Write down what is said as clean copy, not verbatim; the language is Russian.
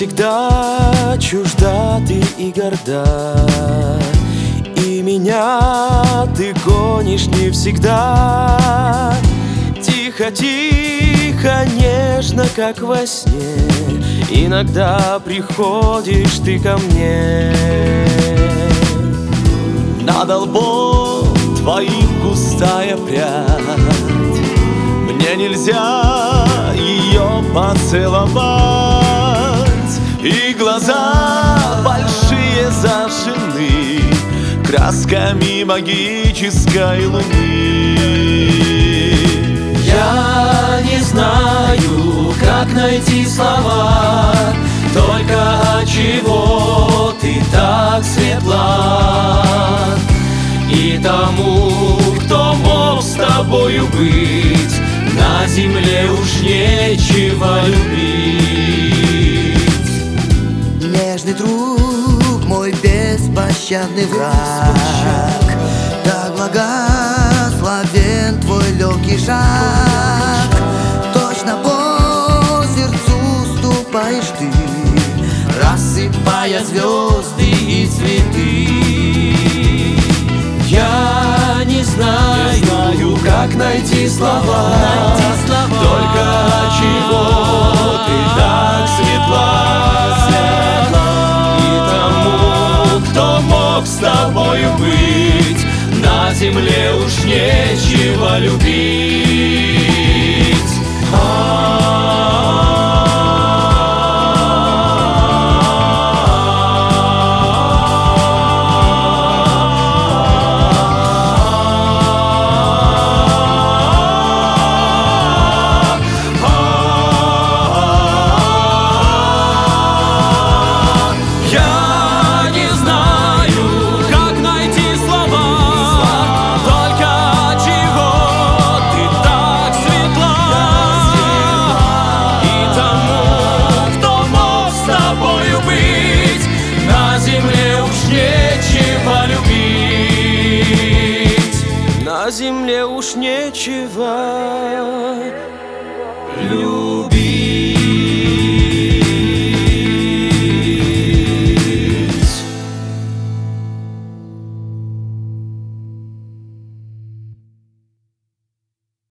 всегда чужда ты и горда, и меня ты гонишь не всегда. Тихо, тихо, нежно, как во сне, иногда приходишь ты ко мне. Над лбом твоим густая прядь, мне нельзя ее поцеловать, и глаза большие зажжены красками магической луны. Я не знаю, как найти слова, только отчего ты так светла. И тому, кто мог с тобою быть, на земле уж нечего любить. Нежный друг, мой беспощадный враг, так благословен твой легкий шаг. Точно по сердцу ступаешь ты, рассыпая звезды и цветы. Я не знаю, как найти слова, только отчего ты так светла. И тому, кто мог с тобою быть, на земле уж нечего любить. На земле уж нечего любить.